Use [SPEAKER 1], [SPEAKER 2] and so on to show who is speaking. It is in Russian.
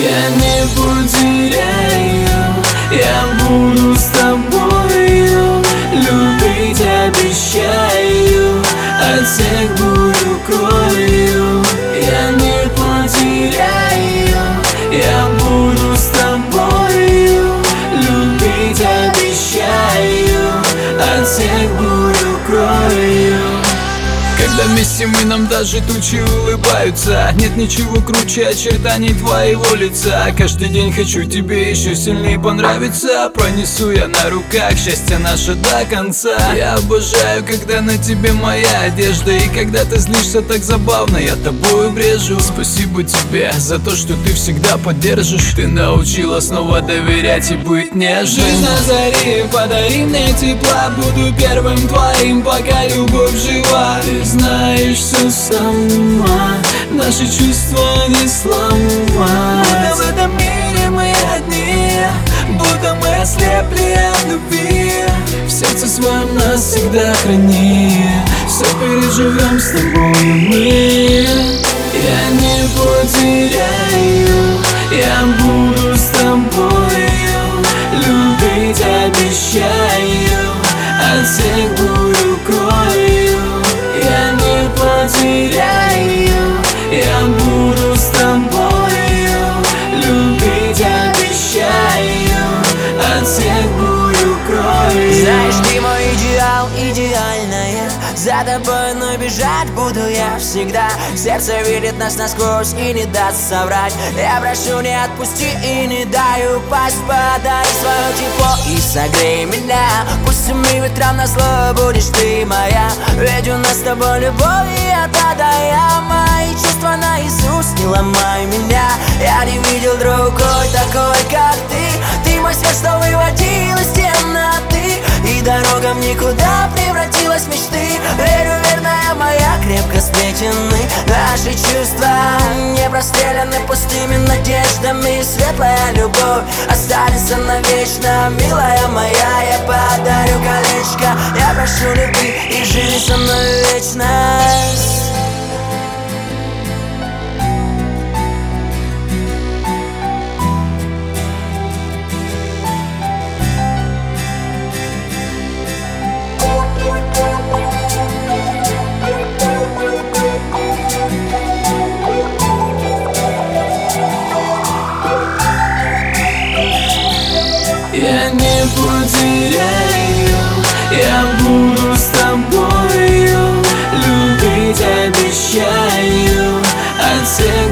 [SPEAKER 1] Я не потеряю, я буду с тобою, любить обещаю, от всех бурю крою. Я не потеряю, я буду с тобою, любить обещаю, от всех бурю крою. Когда вместе мы, нам даже тучи улыбаются. Нет ничего круче очертаний твоего лица. Каждый день хочу тебе еще сильнее понравиться. Пронесу я на руках счастье наше до конца. Я обожаю, когда на тебе моя одежда. И когда ты злишься так забавно, я тобою брежу. Спасибо тебе за то, что ты всегда поддержишь. Ты научила снова доверять и быть нежным. Жизнь на заре, подари мне тепла. Буду первым твоим, пока любовь жива. Ты знаешь все сама, наши чувства не сломать. Будто в этом мире мы одни, будто мы ослепли от любви. В сердце своем нас всегда храни, все переживем с тобой мы. Я не потеряю, я буду с тобою, любить обещаю, от всех бурю крою. Я не потеряю, я буду с тобою, любить обещаю, от всех бурю крою.
[SPEAKER 2] Знаешь, ты мой идеал, идеальная. За тобой, но бежать буду я всегда. Сердце видит нас насквозь и не даст соврать. Я прошу, не отпусти и не дай упасть. Подари свое тепло и согрей меня. Пусть всеми ветрам назло будешь ты моя. Ведь у нас с тобой любовь, и от А до Я. Мои чувства наизусть, не ломай меня. Я не видел другой такой, как ты. Ты мой свет, что выводил из темноты, и дорога в никуда превратилась в мечты. Верю, верная моя, крепко сплетены наши чувства, не простреляны пустыми надеждами. Светлая любовь останется навечно, милая моя. Я подарю колечко, я прошу, люби и живи со мной вечность.
[SPEAKER 1] Я не потеряю, я буду с тобою, любить обещаю, от всех